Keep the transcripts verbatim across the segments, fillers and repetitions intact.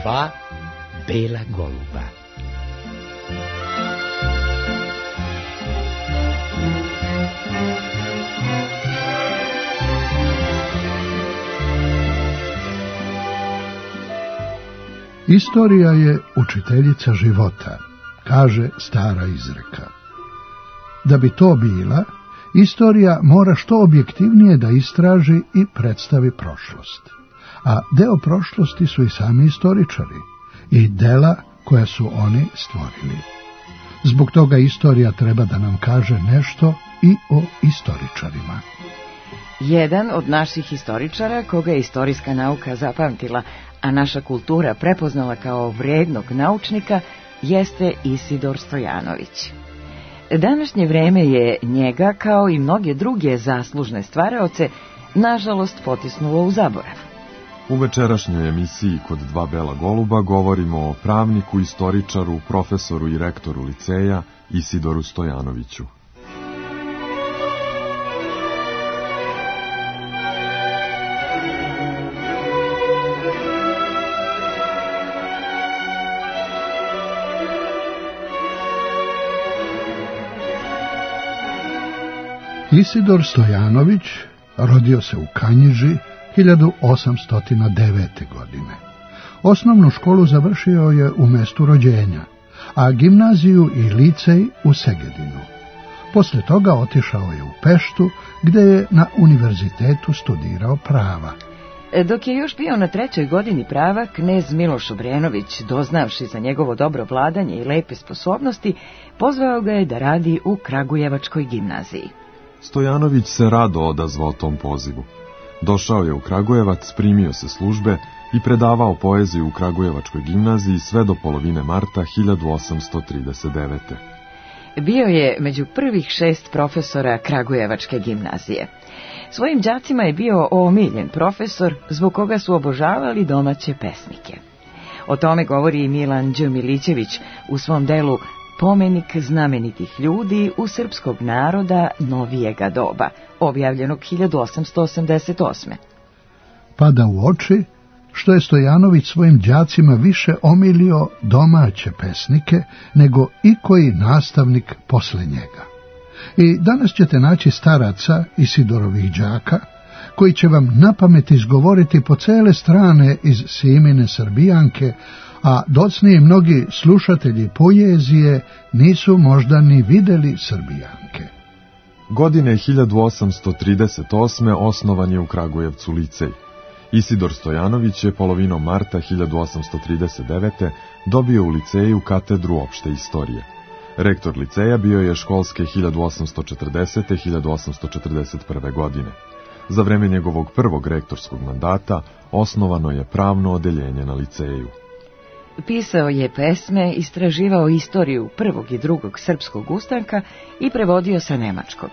Dva bela goluba. Istorija je učiteljica života, kaže stara izreka. Da bi to bila, istorija mora što objektivnije da istraži i predstavi prošlost. A deo prošlosti su i sami istoričari i dela koja su oni stvorili. Zbog toga istorija treba da nam kaže nešto i o istoričarima. Jedan od naših istoričara, koga je istorijska nauka zapamtila, a naša kultura prepoznala kao vrednog naučnika, jeste Isidor Stojanović. Današnje vreme je njega, kao i mnoge druge zaslužne stvaraoce, nažalost potisnulo u zaborav. U večerašnjoj emisiji Kod dva bela goluba govorimo o pravniku, istoričaru, profesoru i rektoru liceja Isidoru Stojanoviću. Isidor Stojanović rodio se u Kanjiži hiljadu osamsto devete. godine. Osnovnu školu završio je u mestu rođenja, a gimnaziju i licej u Segedinu. Posle toga otišao je u Peštu, gde je na univerzitetu studirao prava. Dok je još bio na trećoj godini prava, knez Miloš Obrenović, doznavši za njegovo dobro vladanje i lepe sposobnosti, pozvao ga je da radi u Kragujevačkoj gimnaziji. Stojanović se rado odazvao tom pozivu. Došao je u Kragujevac, primio se službe i predavao poeziju u Kragujevačkoj gimnaziji sve do polovine marta hiljadu osamsto trideset devete. Bio je među prvih šest profesora Kragujevačke gimnazije. Svojim đacima je bio omiljen profesor, zbog koga su obožavali domaće pesnike. O tome govori i Milan Đ. Milićević u svom delu Pomenik znamenitih ljudi u srpskog naroda novijega doba, objavljenog hiljadu osamsto osamdeset osme. Pada u oči što je Stojanović svojim đacima više omilio domaće pesnike nego ikoji nastavnik posle njega. I danas ćete naći staraca Isidorovih đaka, koji će vam na pamet izgovoriti po cele strane iz Simine Srbijanke, a docniji mnogi slušatelji poezije nisu možda ni videli Srbijanke. Godine hiljadu osamsto trideset osme osnovan je u Kragujevcu licej. Isidor Stojanović je polovinom marta hiljadu osamsto trideset devete. dobio u liceju katedru opšte istorije. Rektor liceja bio je školske hiljadu osamsto četrdesete do hiljadu osamsto četrdeset prve. godine. Za vreme njegovog prvog rektorskog mandata osnovano je pravno odeljenje na liceju. Pisao je pesme, istraživao istoriju prvog i drugog srpskog ustanka i prevodio sa nemačkog.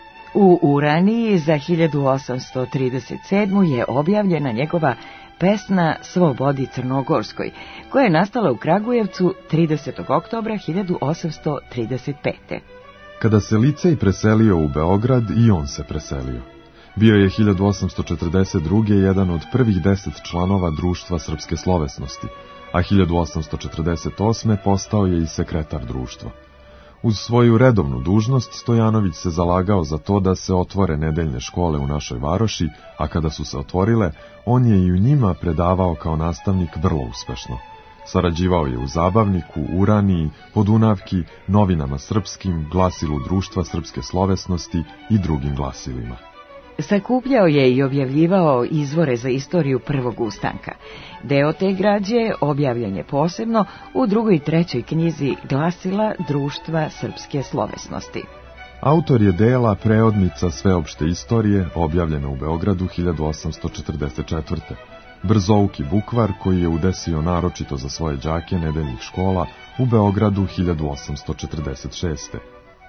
U Uraniji za hiljadu osamsto trideset sedmu. je objavljena njegova pesna Slobodi Crnogorskoj, koja je nastala u Kragujevcu tridesetog oktobra hiljadu osamsto trideset pete. Kada se licej preselio u Beograd, i on se preselio. Bio je hiljadu osamsto četrdeset druge. jedan od prvih deset članova Društva srpske slovesnosti, a hiljadu osamsto četrdeset osme. postao je i sekretar društva. Uz svoju redovnu dužnost Stojanović se zalagao za to da se otvore nedeljne škole u našoj varoši, a kada su se otvorile, on je i u njima predavao kao nastavnik vrlo uspešno. Sarađivao je u Zabavniku, Uraniji, Podunavki, Novinama srpskim, Glasilu Društva srpske slovesnosti i drugim glasilima. Sakupljao je i objavljivao izvore za istoriju prvog ustanka. Deo te građe objavljen je posebno u drugoj i trećoj knjizi Glasila Društva srpske slovesnosti. Autor je dela Preodnica sveopšte istorije, objavljena u Beogradu hiljadu osamsto četrdeset četvrte. Brzouki bukvar, koji je udesio naročito za svoje đake nedeljnih škola u Beogradu hiljadu osamsto četrdeset šeste.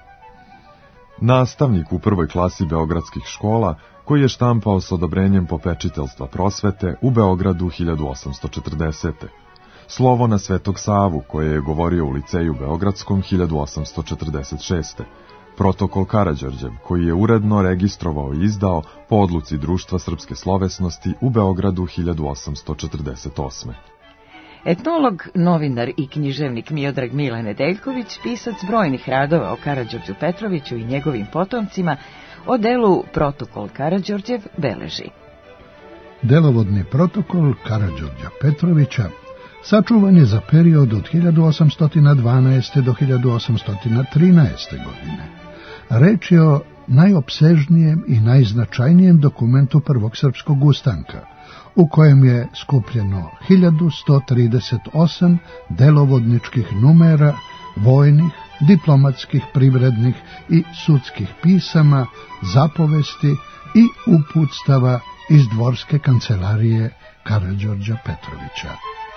Nastavnik u prvoj klasi beogradskih škola, koji je štampao s odobrenjem popečiteljstva prosvete u Beogradu hiljadu osamsto četrdesete. Slovo na Svetog Savu, koje je govorio u liceju beogradskom hiljadu osamsto četrdeset šeste. Protokol Karađorđev, koji je uredno registrovao i izdao po odluci Društva srpske slovesnosti u Beogradu hiljadu osamsto četrdeset osme. Etnolog, novinar i književnik Miodrag Mile Nedeljković, pisac brojnih radova o Karađorđu Petroviću i njegovim potomcima, o delu Protokol Karađorđev beleži. Delovodni protokol Karađorđa Petrovića sačuvan je za period od hiljadu osamsto dvanaeste. do hiljadu osamsto trinaeste. godine. Reč je o najopsežnijem i najznačajnijem dokumentu Prvog srpskog ustanka, u kojem je skupljeno hiljadu sto trideset osam delovodničkih numera, vojnih, diplomatskih, privrednih i sudskih pisama, zapovesti i uputstava iz dvorske kancelarije Karađorđa Petrovića.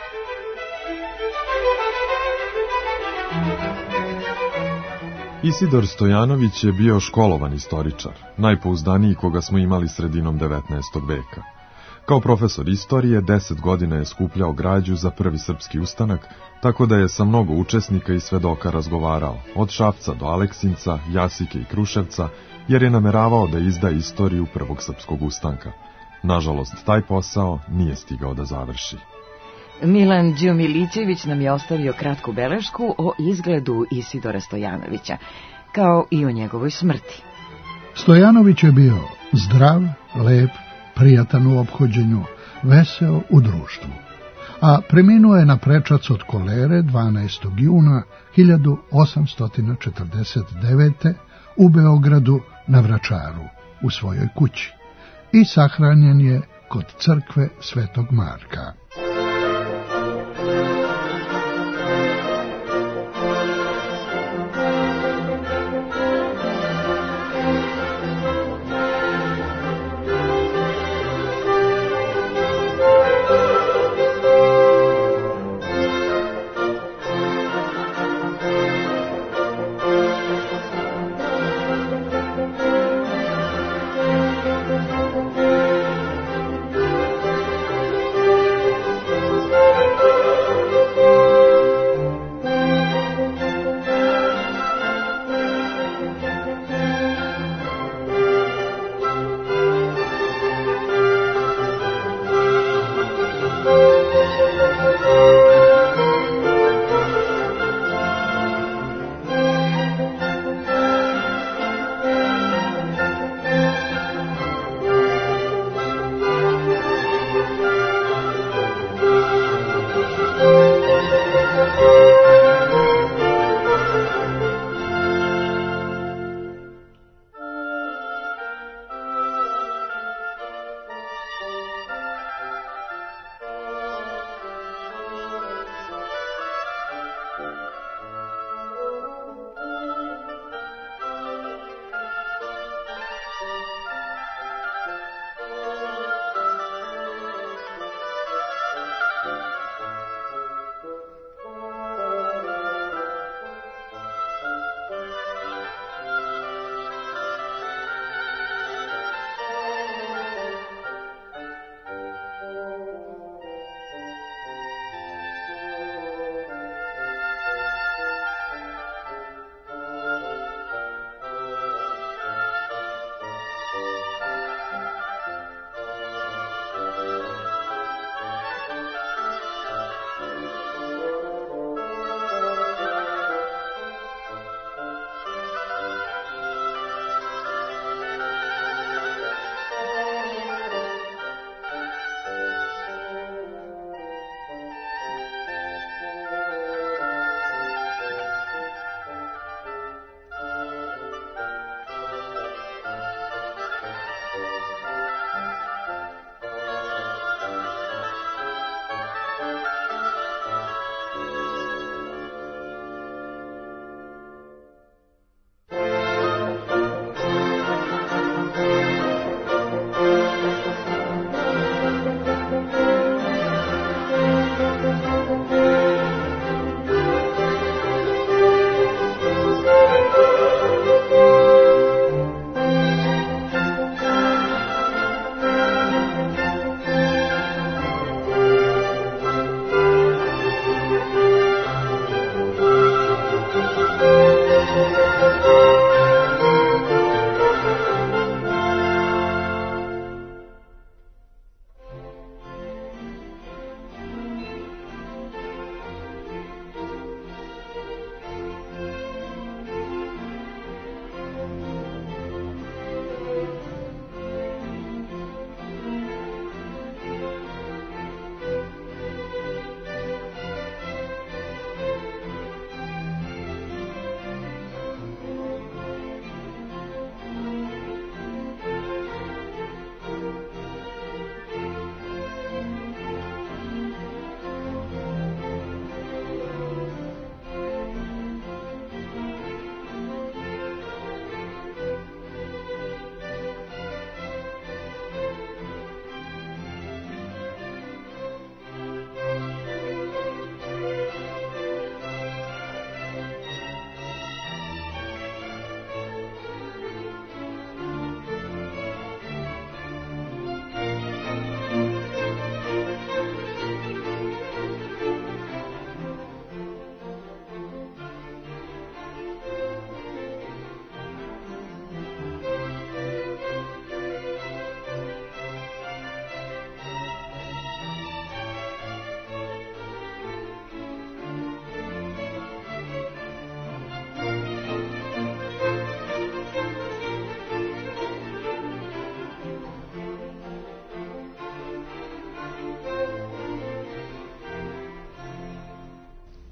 Isidor Stojanović je bio školovan istoričar, najpouzdaniji koga smo imali sredinom devetnaestog veka. Kao profesor istorije, deset godina je skupljao građu za prvi srpski ustanak, tako da je sa mnogo učesnika i svedoka razgovarao, od Šapca do Aleksinca, Jasike i Kruševca, jer je nameravao da izda istoriju prvog srpskog ustanka. Nažalost, taj posao nije stigao da završi. Milan Đumilićević nam je ostavio kratku belešku o izgledu Isidora Stojanovića, kao i o njegovoj smrti. Stojanović je bio zdrav, lep, prijatan u ophođenju, veseo u društvu, a preminuo je na prečac od kolere dvanaestog juna hiljadu osamsto četrdeset devete. u Beogradu na Vračaru, u svojoj kući, i sahranjen je kod crkve Svetog Marka.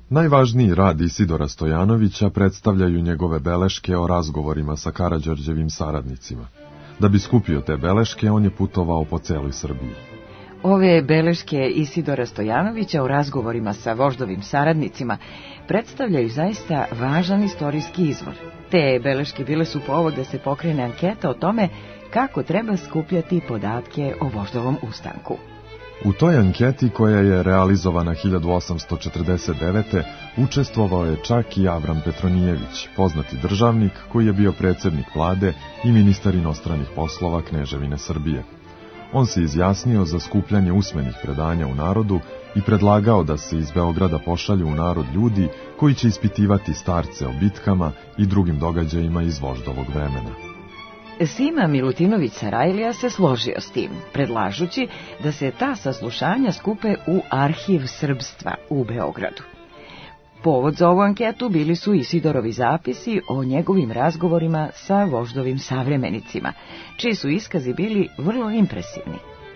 Najvažniji rad Isidora Stojanovića predstavljaju njegove beleške o razgovorima sa Karađorđevim saradnicima. Da bi skupio te beleške, on je putovao po celoj Srbiji. Ove beleške Isidora Stojanovića o razgovorima sa voždovim saradnicima predstavljaju zaista važan istorijski izvor. Te beleške bile su povod da se pokrene anketa o tome kako treba skupljati podatke o voždovom ustanku. U toj anketi, koja je realizovana hiljadu osamsto četrdeset devete. učestvovao je čak i Avram Petronijević, poznati državnik koji je bio predsjednik vlade i ministar inostranih poslova Kneževine Srbije. On se izjasnio za skupljanje usmenih predanja u narodu i predlagao da se iz Beograda pošalju u narod ljudi koji će ispitivati starce o bitkama i drugim događajima iz voždovog vremena. Sima Milutinović Sarajlija se složio s tim, predlažući da se ta saslušanja skupe u Arhiv Srbstva u Beogradu. Povod za ovu anketu bili su Isidorovi zapisi o njegovim razgovorima sa voždovim savremenicima, čiji su iskazi bili vrlo impresivni.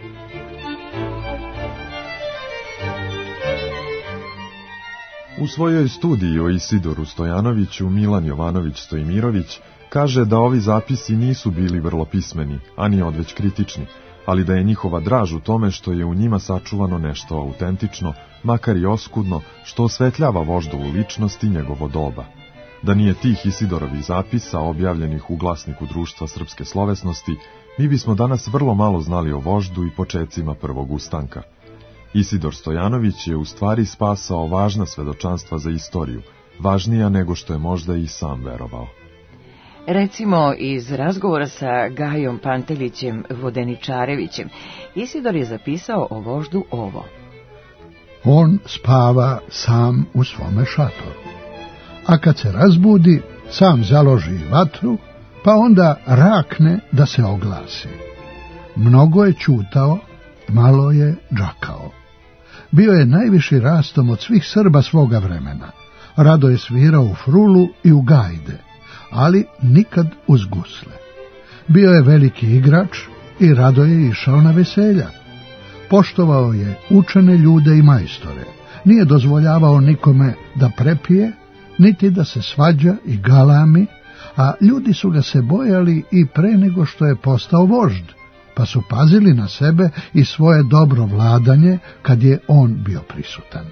U svojoj studiji o Isidoru Stojanoviću Milan Jovanović Stojimirović kaže da ovi zapisi nisu bili vrlo pismeni, a ni odveć kritični, ali da je njihova draž u tome što je u njima sačuvano nešto autentično, makar i oskudno, što osvetljava voždovu ličnost i njegovo doba. Da nije tih Isidorovih zapisa objavljenih u Glasniku Društva srpske slovesnosti, mi bismo danas vrlo malo znali o voždu i počecima prvog ustanka. Isidor Stojanović je u stvari spasao važna svedočanstva za istoriju, važnija nego što je možda i sam verovao. Recimo, iz razgovora sa Gajom Pantelićem Vodeničarevićem, Isidor je zapisao o voždu ovo. On spava sam u svome šatoru, a kad se razbudi, sam založi vatru, pa onda rakne da se oglasi. Mnogo je ćutao, malo je džakao. Bio je najviši rastom od svih Srba svoga vremena. Rado je svirao u frulu i u gajde, ali nikad uz gusle. Bio je veliki igrač i rado je išao na veselja. Poštovao je učene ljude i majstore, nije dozvoljavao nikome da prepije, niti da se svađa i galami, a ljudi su ga se bojali i pre nego što je postao vožd, pa su pazili na sebe i svoje dobro vladanje kad je on bio prisutan.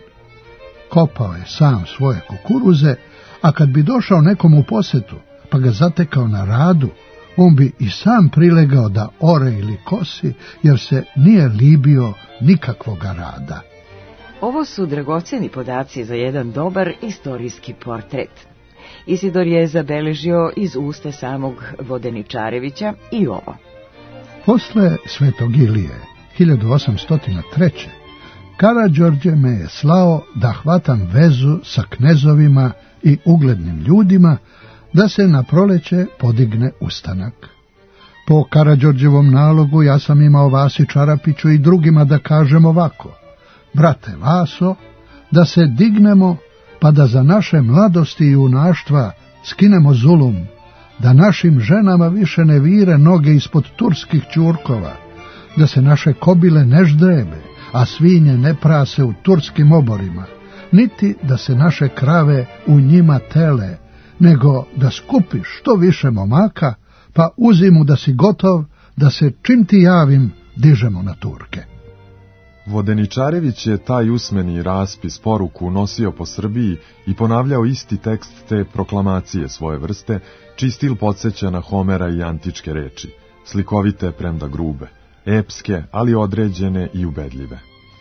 Kopao je sam svoje kukuruze, a kad bi došao nekom u posetu, pa ga zatekao na radu, on bi i sam prilegao da ore ili kosi, jer se nije libio nikakvoga rada. Ovo su dragoceni podaci za jedan dobar istorijski portret. Isidor je zabeležio iz usta samog Vodeničarevića i ovo. Posle Svetog Ilije, hiljadu osamsto treće. Karađorđe me je slao da hvatam vezu sa knezovima i uglednim ljudima, da se na proleće podigne ustanak. Po Karađorđevom nalogu ja sam imao Vasi Čarapiću i drugima da kažem ovako: brate Vaso, da se dignemo, pa da za naše mladosti i junaštva skinemo zulum, da našim ženama više ne vire noge ispod turskih ćurkova, da se naše kobile ne ždrebe, a svinje ne prase u turskim oborima, niti da se naše krave u njima tele, nego da skupiš što više momaka, pa uzimu da si gotov, da se čim ti javim dižemo na Turke. Vodeničarević je taj usmeni raspis poruku nosio po Srbiji i ponavljao isti tekst te proklamacije svoje vrste, čiji stil podsjeća na Homera i antičke reči, slikovite premda grube, epske, ali određene i ubedljive.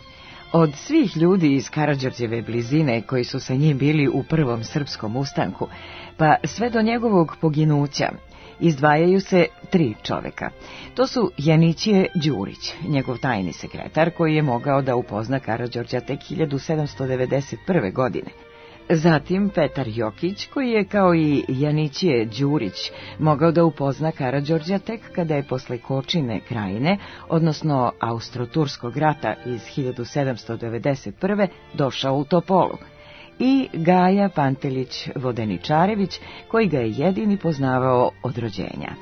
Od svih ljudi iz Karađorđeve blizine koji su sa njim bili u prvom srpskom ustanku, pa sve do njegovog poginuća, izdvajaju se tri čoveka. To su Janićije Đurić, njegov tajni sekretar, koji je mogao da upozna Karađorđa tek hiljadu sedamsto devedeset prve. godine. Zatim Petar Jokić, koji je kao i Janićije Đurić mogao da upozna Karađorđa tek kada je posle Kočine krajine, odnosno Austro-Turskog rata iz hiljadu sedamsto devedeset prve. došao u Topolu. I Gaja Pantelić Vodeničarević, koji ga je jedini poznavao od rođenja.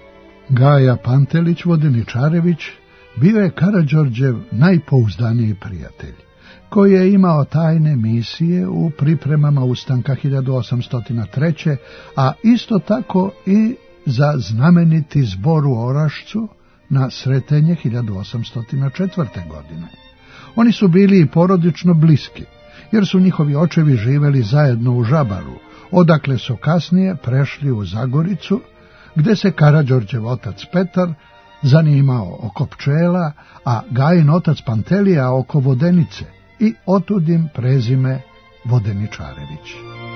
Gaja Pantelić Vodeničarević bio je Karađorđev najpouzdaniji prijatelj. koji je imao tajne misije u pripremama ustanka hiljadu osamsto treće. a isto tako i za znameniti zbor u Orašcu na Sretenje hiljadu osamsto četvrte. godine. Oni su bili i porodično bliski, jer su njihovi očevi živeli zajedno u Žabaru, odakle su kasnije prešli u Zagoricu, gde se Karađorđev otac Petar zanimao oko pčela, a Gajin otac Pantelija oko vodenice, i otudim prezime Vodeničarević.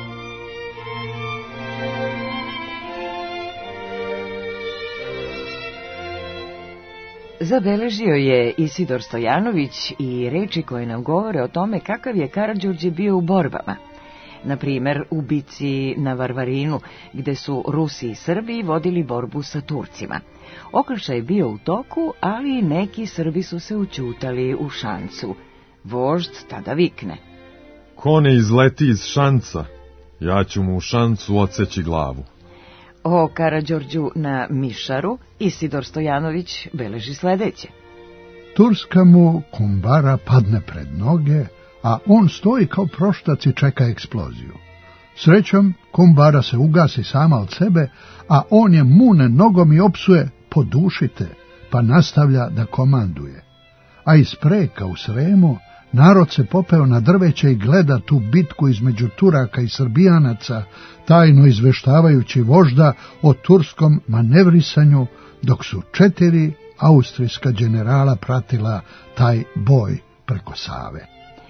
Zabeležio je Isidor Stojanović i reči koje nam govore o tome kakav je Karađorđe bio u borbama. Na primjer, u bici na Varvarinu, gde su Rusi i Srbi vodili borbu sa Turcima. Okršaj je bio u toku, ali neki Srbi su se ućutali u šancu. Vožd tada vikne: Ko ne izleti iz šanca, ja ću mu u šancu odseći glavu. O Karađorđu na Mišaru Isidor Stojanović beleži sledeće: Turska mu Kumbara padne pred noge, a on stoji kao proštac i čeka eksploziju. Srećom, Kumbara se ugasi sama od sebe, a on je mune nogom i opsuje: podušite, pa nastavlja da komanduje. A iz Preka u Sremu narod se popeo na drveće i gleda tu bitku između Turaka i Srbijanaca, tajno izveštavajući vožda o turskom manevrisanju, dok su četiri austrijska generala pratila taj boj preko Save.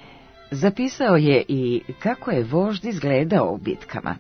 Zapisao je i kako je vožd izgledao u bitkama.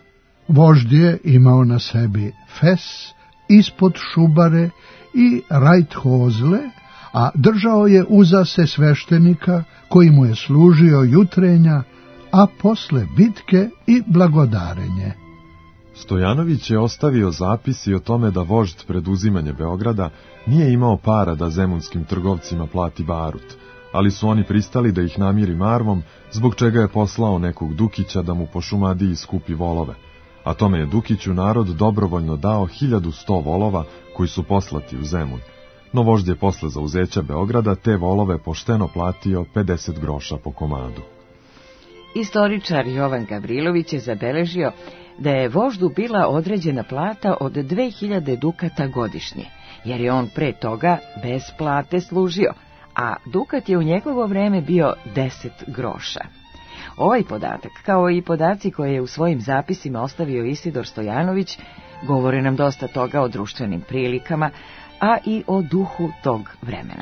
Vožd je imao na sebi fes, ispod šubare i rajthozle, a držao je uza se sveštenika koji mu je služio jutrenja, a posle bitke i blagodarenje. Stojanović je ostavio zapis i o tome da vožd pred uzimanje Beograda nije imao para da zemunskim trgovcima plati barut, ali su oni pristali da ih namiri marvom, zbog čega je poslao nekog Dukića da mu po Šumadiji skupi volove, a tome je Dukiću narod dobrovoljno dao hiljadu sto volova koji su poslati u Zemun. No vožd je posle zauzeća Beograda te volove pošteno platio pedeset groša po komadu. Istoričar Jovan Gavrilović je zabeležio da je voždu bila određena plata od dve hiljade dukata godišnje, jer je on pre toga bez plate služio, a dukat je u njegovo vreme bio deset groša. Ovaj podatak, kao i podaci koje je u svojim zapisima ostavio Isidor Stojanović, govore nam dosta toga o društvenim prilikama, a i o duhu tog vremena.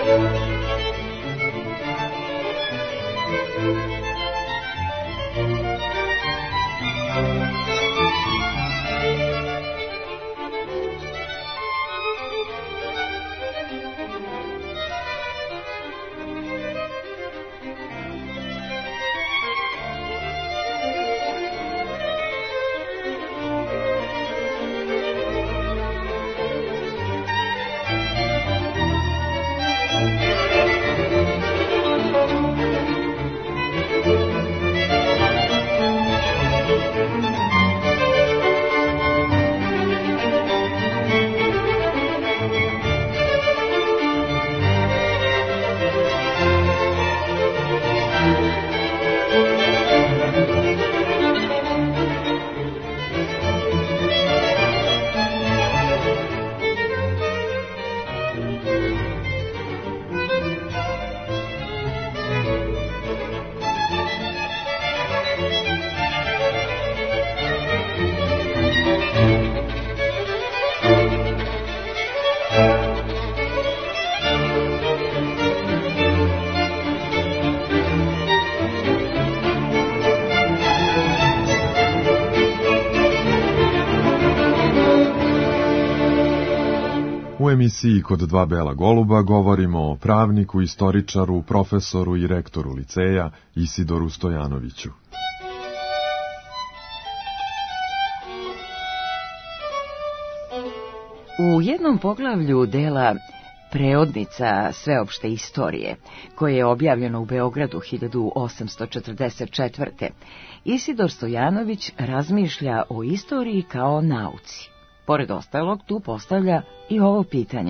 U emisiji Kod dva bela goluba govorimo o pravniku, istoričaru, profesoru i rektoru liceja Isidoru Stojanoviću. U jednom poglavlju dela Preodnica sveopšte istorije, koje je objavljeno u Beogradu hiljadu osamsto četrdeset četvrte. Isidor Stojanović razmišlja o istoriji kao nauci. Pored ostalog, tu postavlja i ovo pitanje.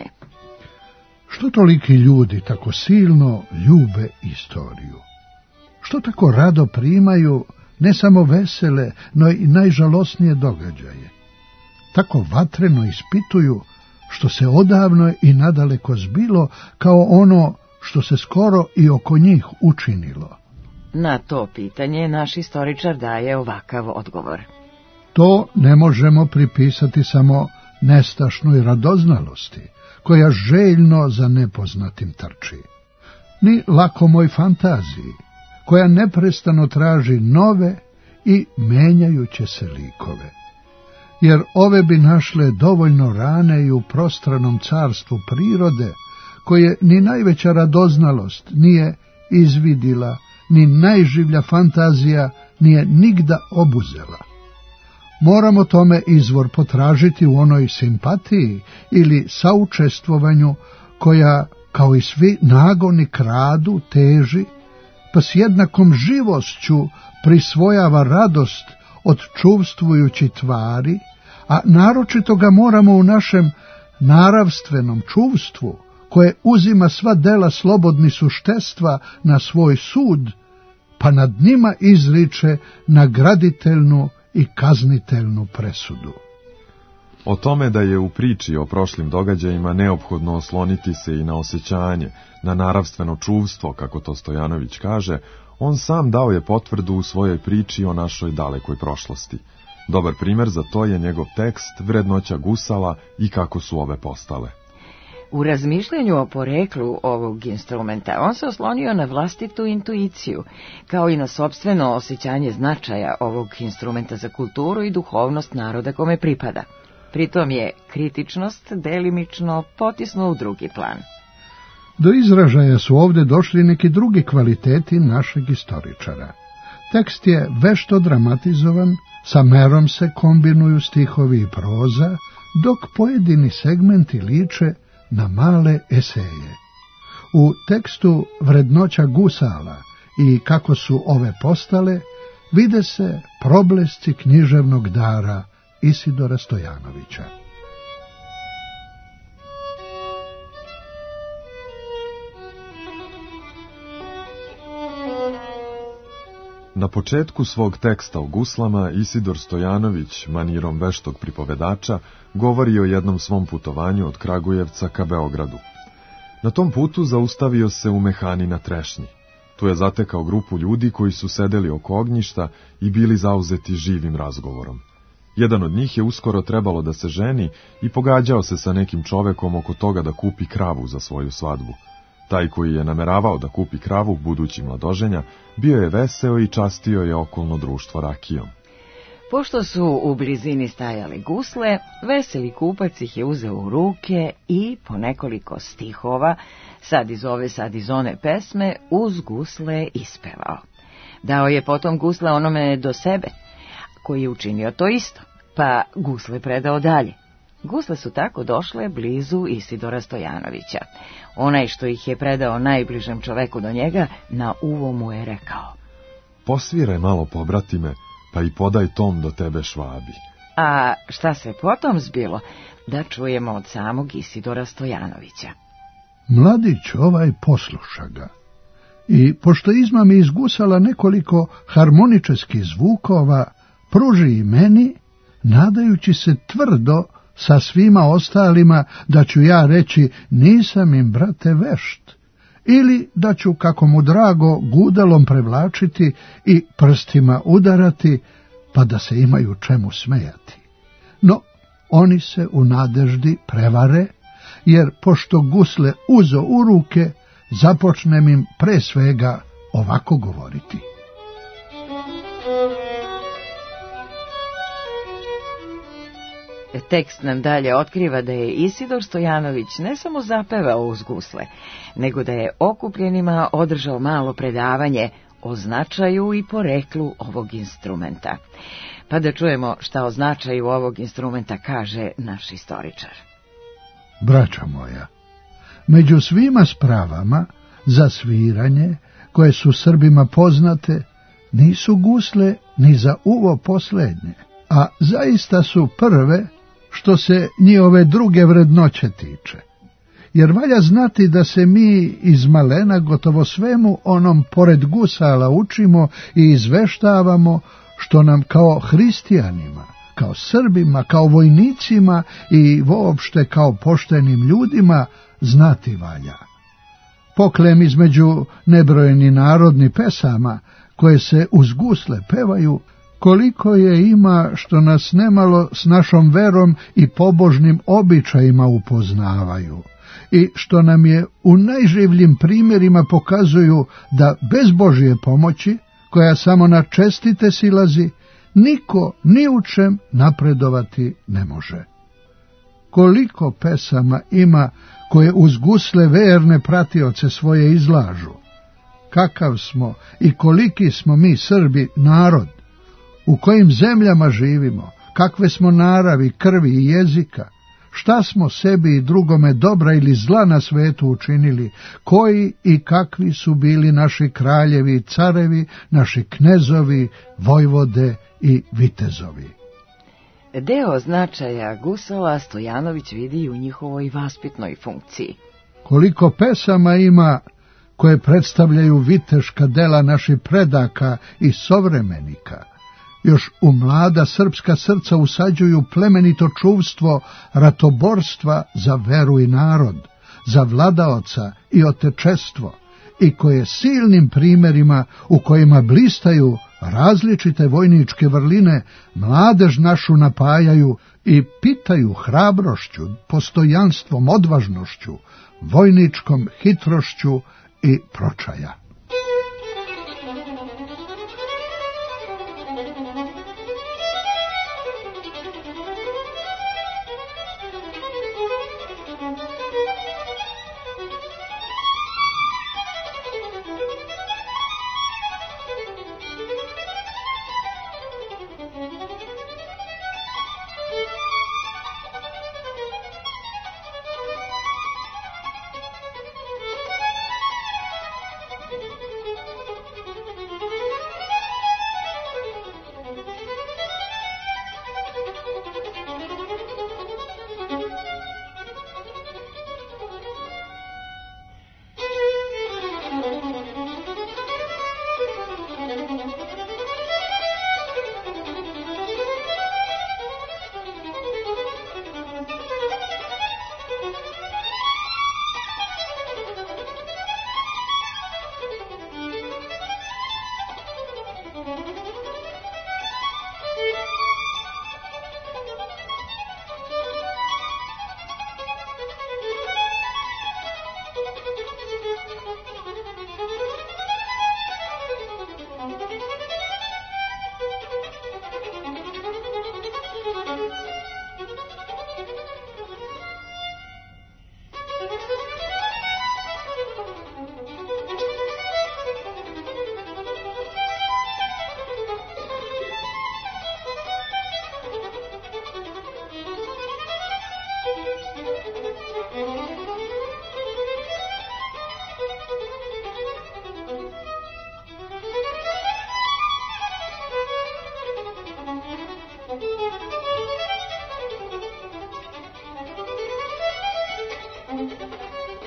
Što toliki ljudi tako silno ljube istoriju? Što tako rado primaju ne samo vesele, no i najžalosnije događaje? Tako vatreno ispituju što se odavno i nadaleko zbilo kao ono što se skoro i oko njih učinilo. Na to pitanje naš istoričar daje ovakav odgovor. To ne možemo pripisati samo nestašnoj radoznalosti, koja željno za nepoznatim trči, ni lakomoj fantaziji, koja neprestano traži nove i menjajuće se likove. Jer ove bi našle dovoljno rane i u prostranom carstvu prirode, koje ni najveća radoznalost nije izvidila, ni najživlja fantazija nije nigda obuzela. Moramo tome izvor potražiti u onoj simpatiji ili saučestvovanju koja, kao i svi nagoni, kradu, teži, pa s jednakom živošću prisvojava radost od čuvstvujući tvari, a naročito ga moramo u našem naravstvenom čuvstvu, koje uzima sva dela slobodni suštestva na svoj sud, pa nad njima izriče nagraditeljnu i kazniteljnu presudu. O tome da je u priči o prošlim događajima neophodno osloniti se i na osjećanje, na naravstveno čuvstvo, kako to Stojanović kaže, on sam dao je potvrdu u svojoj priči o našoj dalekoj prošlosti. Dobar primjer za to je njegov tekst Vrednoća gusala i kako su ove postale. U razmišljanju o poreklu ovog instrumenta on se oslonio na vlastitu intuiciju, kao i na sopstveno osjećanje značaja ovog instrumenta za kulturu i duhovnost naroda kome pripada. Pritom je kritičnost delimično potisnuo u drugi plan. Do izražaja su ovdje došli neki drugi kvaliteti našeg istoričara. Tekst je vešto dramatizovan, sa merom se kombinuju stihovi i proza, dok pojedini segmenti liče na male eseje. U tekstu Vrednoća gusala i kako su ove postale, vide se problesci književnog dara Isidora Stojanovića. Na početku svog teksta o guslama Isidor Stojanović, manirom veštog pripovedača, govori o jednom svom putovanju od Kragujevca ka Beogradu. Na tom putu zaustavio se u Mehani na Trešnji. Tu je zatekao grupu ljudi koji su sedeli oko ognjišta i bili zauzeti živim razgovorom. Jedan od njih je uskoro trebalo da se ženi i pogađao se sa nekim čovekom oko toga da kupi kravu za svoju svadbu. Taj koji je nameravao da kupi kravu budući mladoženja, bio je veseo i častio je okolno društvo rakijom. Pošto su u blizini stajale gusle, veseli kupac ih je uzeo u ruke i po nekoliko stihova, sad iz ove, sad iz one pesme, uz gusle ispevao. Dao je potom gusle onome do sebe, koji je učinio to isto, pa gusle predao dalje. Gusle su tako došle blizu Isidora Stojanovića. Onaj što ih je predao najbližem čoveku do njega, na uvo mu je rekao: Posviraj malo, pobratime, pa i podaj tom do tebe, Švabi. A šta se potom zbilo, da čujemo od samog Isidora Stojanovića. Mladić ovaj posluša ga i, pošto izmami iz gusala nekoliko harmoničeskih zvukova, pruži i meni, nadajući se tvrdo sa svima ostalima da ću ja reći: nisam im, brate, vešt, ili da ću, kako mu drago, gudalom prevlačiti i prstima udarati, pa da se imaju čemu smejati. No, oni se u nadeždi prevare, jer pošto gusle uzo u ruke, započnem im pre svega ovako govoriti. Tekst nam dalje otkriva da je Isidor Stojanović ne samo zapevao uz gusle, nego da je okupljenima održao malo predavanje o značaju i poreklu ovog instrumenta. Pa da čujemo šta o značaju ovog instrumenta kaže naš istoričar. Braćo moja, među svima spravama za sviranje, koje su Srbima poznate, nisu gusle ni za uvo poslednje, a zaista su prve što se njihove druge vrednoće tiče. Jer valja znati da se mi iz malena gotovo svemu onom pored gusala učimo i izveštavamo što nam kao hristijanima, kao Srbima, kao vojnicima i uopšte kao poštenim ljudima znati valja. Poklem između nebrojeni narodni pesama koje se uz gusle pevaju, koliko je ima što nas nemalo s našom verom i pobožnim običajima upoznavaju i što nam je u najživljim primjerima pokazuju da bez Božje pomoći, koja samo na čestite silazi, niko ni u čem napredovati ne može. Koliko pesama ima koje uz gusle verne pratioce svoje izlažu. Kakav smo i koliki smo mi Srbi narod, u kojim zemljama živimo, kakve smo naravi, krvi i jezika, šta smo sebi i drugome dobra ili zla na svetu učinili, koji i kakvi su bili naši kraljevi i carevi, naši knezovi, vojvode i vitezovi. Deo značaja gusala Stojanović vidi u njihovoj vaspitnoj funkciji. Koliko pesama ima koje predstavljaju viteška dela naših predaka i sovremenika, još u mlada srpska srca usađuju plemenito čuvstvo ratoborstva za veru i narod, za vladaoca i otečestvo, i koje silnim primjerima u kojima blistaju različite vojničke vrline mladež našu napajaju i pitaju hrabrošću, postojanstvom, odvažnošću, vojničkom hitrošću i pročaja.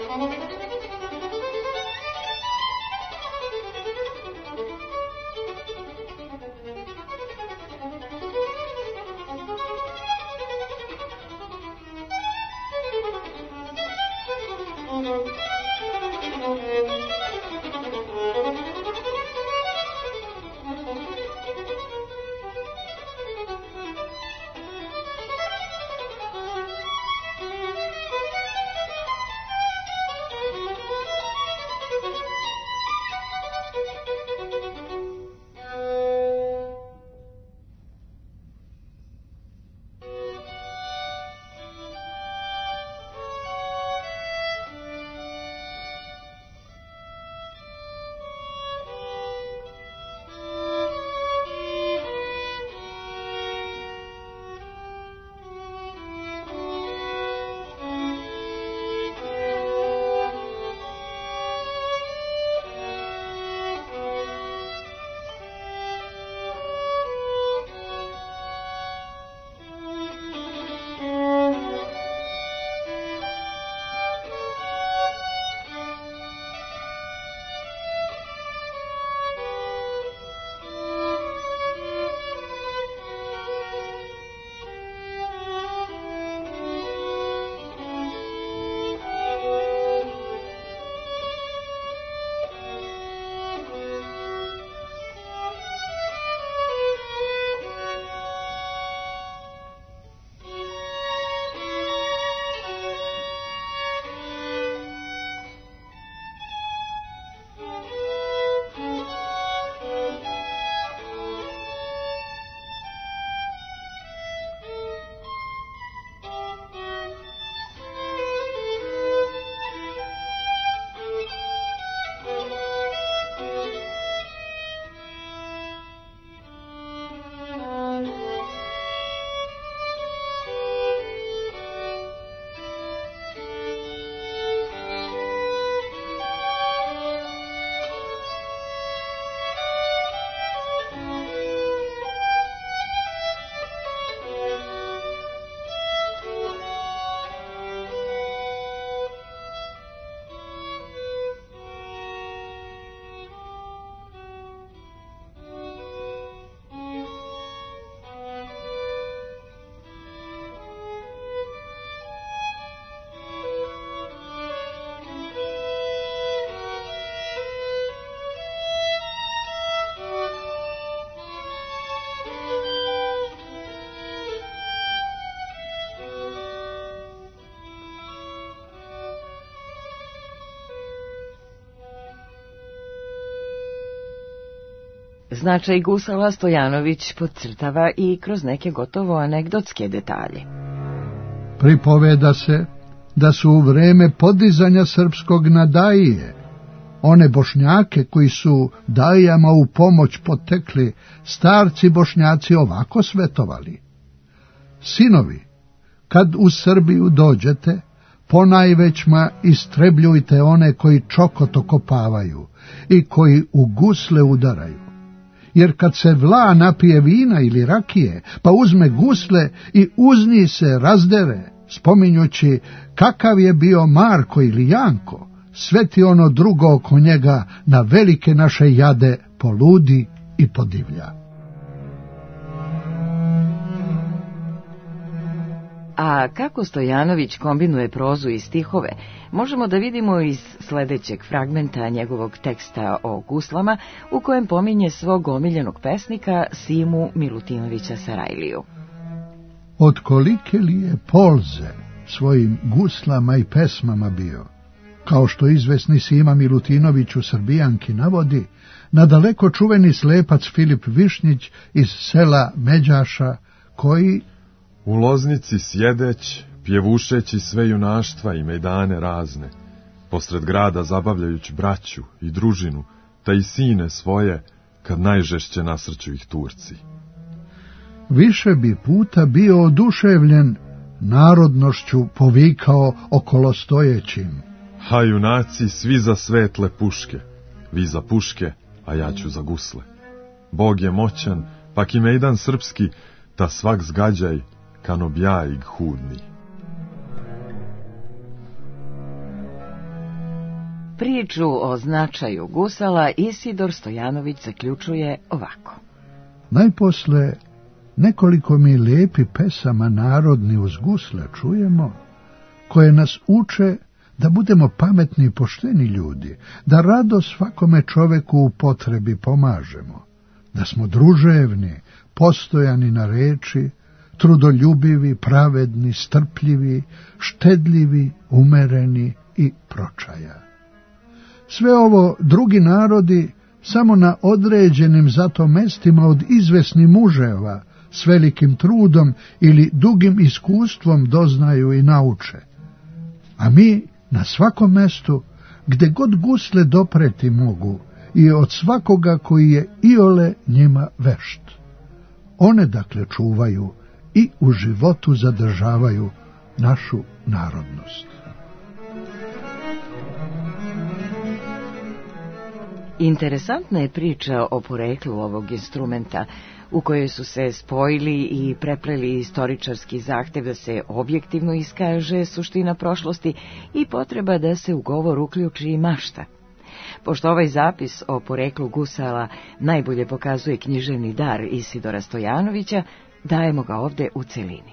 Značaj gusala Stojanović podcrtava i kroz neke gotovo anegdotske detalje. Pripoveda se da su u vreme podizanja srpskog na Dajije one Bošnjake koji su Dajijama u pomoć potekli, starci Bošnjaci ovako svetovali: sinovi, kad u Srbiju dođete, ponajvećma istrebljujte one koji čokoto kopavaju i koji u gusle udaraju. Jer kad se vla napije vina ili rakije, pa uzme gusle i uz njih se razdere, spominjući kakav je bio Marko ili Janko, sve ti ono drugo oko njega na velike naše jade poludi i podivlja. A kako Stojanović kombinuje prozu i stihove, možemo da vidimo iz sledećeg fragmenta njegovog teksta o guslama, u kojem pominje svog omiljenog pesnika Simu Milutinovića Sarajliju. Od kolike li je polze svojim guslama i pesmama bio, kao što izvesni Sima Milutinović u Srbijanki navodi, nadaleko čuveni slepac Filip Višnjić iz sela Međaša, koji u Loznici sjedeć, pjevušeći sve junaštva i mejdane razne, posred grada zabavljajući braću i družinu, ta i sine svoje, kad najžešće nasrću ih Turci. Više bi puta bio oduševljen narodnošću povikao okolo stojećim: ha, junaci, svi za svetle puške, vi za puške, a ja ću za gusle. Bog je moćan, pak i mejdan srpski, ta svak zgađaj, kanobjajig hudni. Priču o značaju gusala Isidor Stojanović zaključuje ovako. Najposle nekoliko mi lijepi pesama narodni uz gusle čujemo, koje nas uče da budemo pametni i pošteni ljudi, da rado svakome čoveku u potrebi pomažemo, da smo druževni, postojani na reči, trudoljubivi, pravedni, strpljivi, štedljivi, umereni i pročaja. Sve ovo drugi narodi samo na određenim zato mestima od izvesnih muževa s velikim trudom ili dugim iskustvom doznaju i nauče. A mi na svakom mestu, gde god gusle dopreti mogu, i od svakoga koji je iole njima vešt. One dakle čuvaju i u životu zadržavaju našu narodnost. Interesantna je priča o poreklu ovog instrumenta, u kojoj su se spojili i prepleli istoričarski zahtev da se objektivno iskaže suština prošlosti i potreba da se u govor uključi i mašta. Pošto ovaj zapis o poreklu gusala najbolje pokazuje književni dar Isidora Stojanovića, dajemo ga ovde u celini.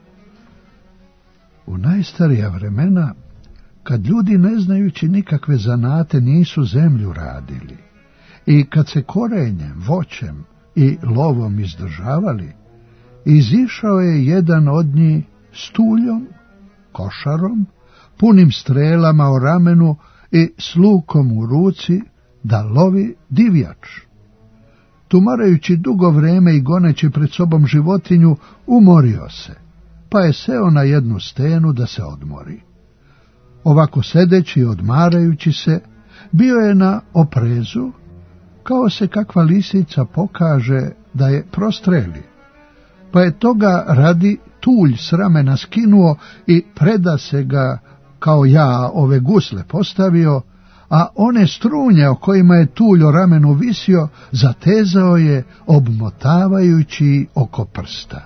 U najstarija vremena, kad ljudi ne znajući nikakve zanate nisu zemlju radili, i kad se korenjem, voćem i lovom izdržavali, izišao je jedan od njih stuljom, košarom, punim strelama o ramenu i s lukom u ruci da lovi divjač. Tumarajući dugo vreme i goneći pred sobom životinju, umorio se, pa je seo na jednu stenu da se odmori. Ovako sedeći i odmarajući se, bio je na oprezu, kao se kakva lisica pokaže da je prostreli, pa je toga radi tulj s ramena skinuo i preda se ga, kao ja ove gusle postavio, a one strunje o kojima je tulj o ramenu visio, zatezao je obmotavajući oko prsta.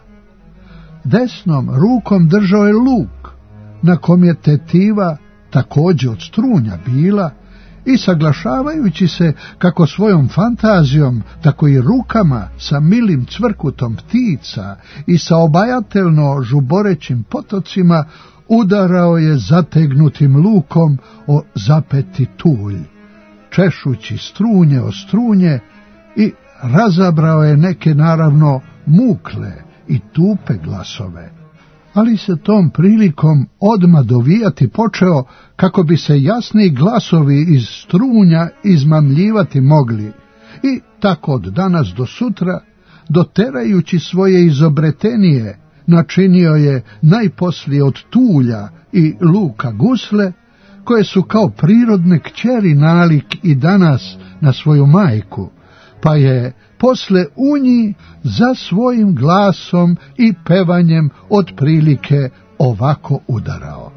Desnom rukom držao je luk, na kom je tetiva također od strunja bila, i saglašavajući se kako svojom fantazijom, tako i rukama sa milim cvrkutom ptica i sa obajatelno žuborećim potocima, udarao je zategnutim lukom o zapeti tulj, češući strunje o strunje, i razabrao je neke naravno mukle i tupe glasove, ali se tom prilikom odma dovijati počeo kako bi se jasni glasovi iz strunja izmamljivati mogli, i tako od danas do sutra, doterajući svoje izobretenije, načinio je najposlije od tulja i luka gusle, koje su kao prirodne kćeri nalik i danas na svoju majku, pa je posle u njih za svojim glasom i pevanjem otprilike ovako udarao.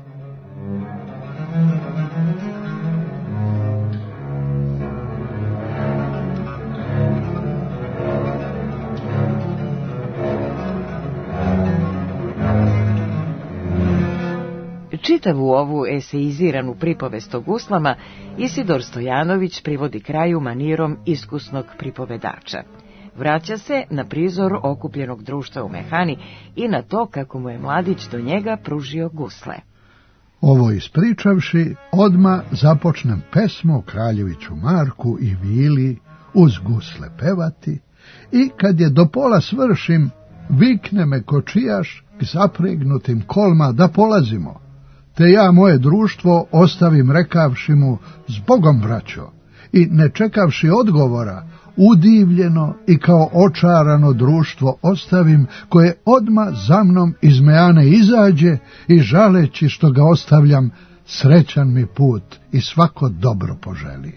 Čitavu ovu eseiziranu pripovest o guslama Isidor Stojanović privodi kraju manirom iskusnog pripovedača. Vraća se na prizor okupljenog društva u mehani i na to kako mu je mladić do njega pružio gusle. Ovo ispričavši, odma započnem pesmu o kraljeviću Marku i Vili uz gusle pevati, i kad je do pola svršim, vikne me kočijaš k zapregnutim kolma da polazimo, te ja moje društvo ostavim rekavši mu zbogom braćo, i ne čekavši odgovora, udivljeno i kao očarano društvo ostavim, koje odma za mnom iz mejane izađe i žaleći što ga ostavljam, srećan mi put i svako dobro poželi.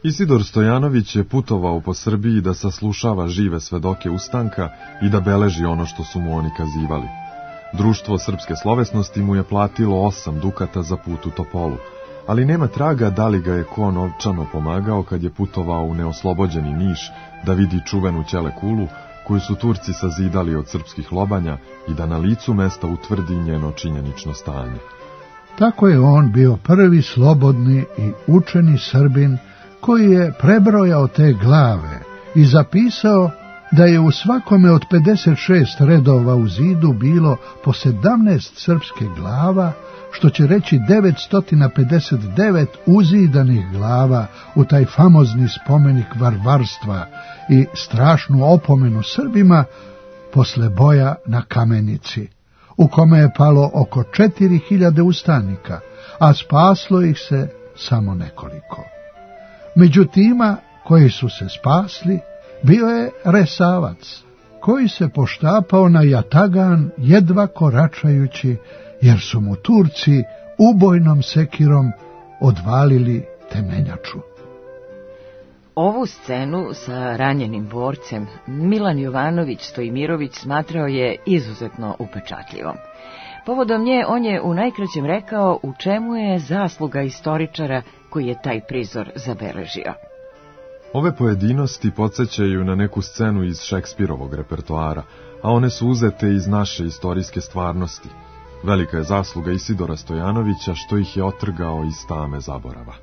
Isidor Stojanović je putovao po Srbiji da saslušava žive svedoke ustanka i da beleži ono što su mu oni kazivali. Društvo srpske slovesnosti mu je platilo osam dukata za put u Topolu, ali nema traga da li ga je ko novčano pomagao kad je putovao u neoslobođeni Niš da vidi čuvenu Ćelekulu koju su Turci sazidali od srpskih lobanja i da na licu mesta utvrdi njeno činjenično stanje. Tako je on bio prvi slobodni i učeni Srbin koji je prebrojao te glave i zapisao da je u svakome od pedeset šest redova u zidu bilo po sedamnaest srpske glava, što će reći devetsto pedeset devet uzidanih glava u taj famozni spomenik varvarstva i strašnu opomenu Srbima posle boja na Kamenici, u kome je palo oko četiri hiljade ustanika, a spaslo ih se samo nekoliko. Među tima koji su se spasli bio je Resavac, koji se poštapao na jatagan jedva koračajući, jer su mu Turci ubojnom sekirom odvalili temenjaču. Ovu scenu sa ranjenim borcem Milan Jovanović Stojimirović smatrao je izuzetno upečatljivom. Povodom nje on je u najkraćem rekao u čemu je zasluga istoričara koji je taj prizor zabeležio. Ove pojedinosti podsjećaju na neku scenu iz Šekspirovog repertoara, a one su uzete iz naše istorijske stvarnosti. Velika je zasluga Isidora Stojanovića što ih je otrgao iz tame zaborava.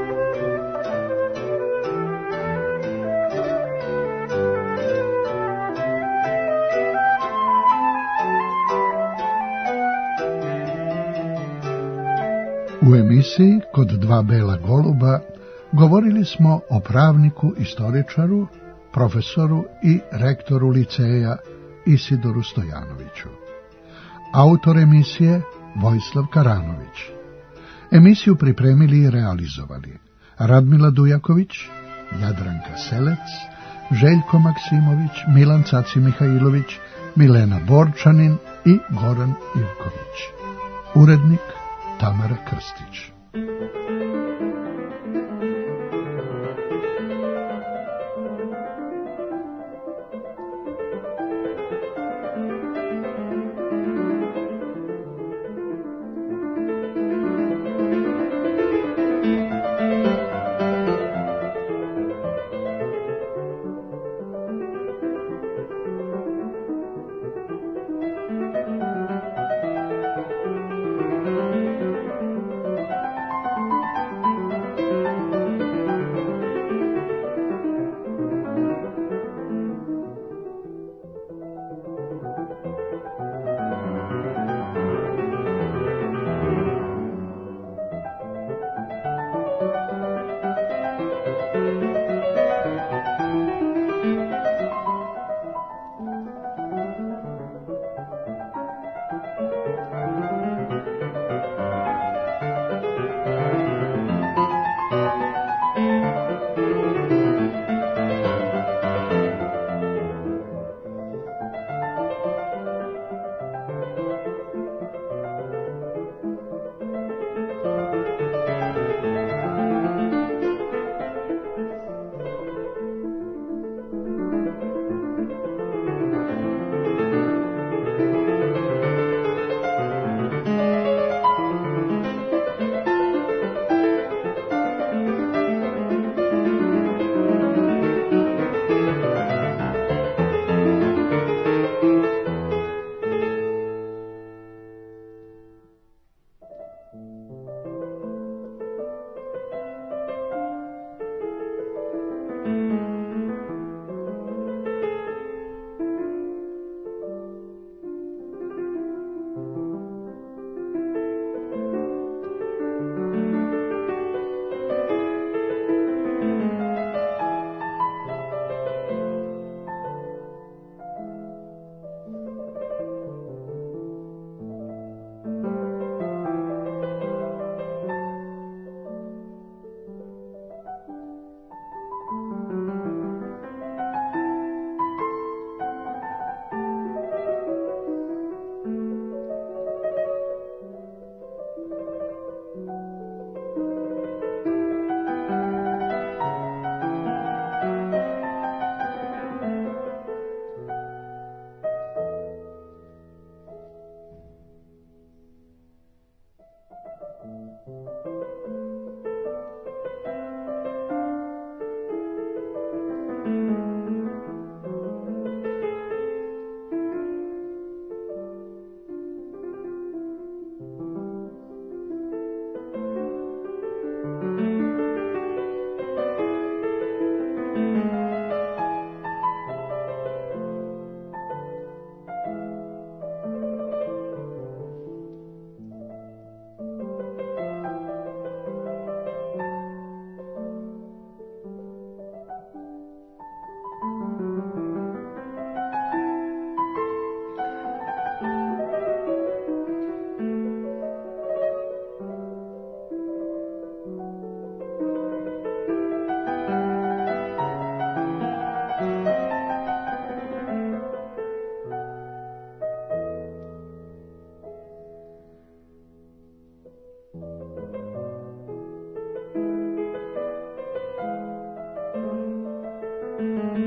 U emisiji Kod dva bela goluba govorili smo o pravniku, istoričaru, profesoru i rektoru liceja Isidoru Stojanoviću. Autor emisije Vojislav Karanović. Emisiju pripremili i realizovali Radmila Dujaković, Jadranka Selec, Željko Maksimović, Milan Caci Mihajlović, Milena Borčanin i Goran Ivković. Urednik Tamara Krstić. Thank you.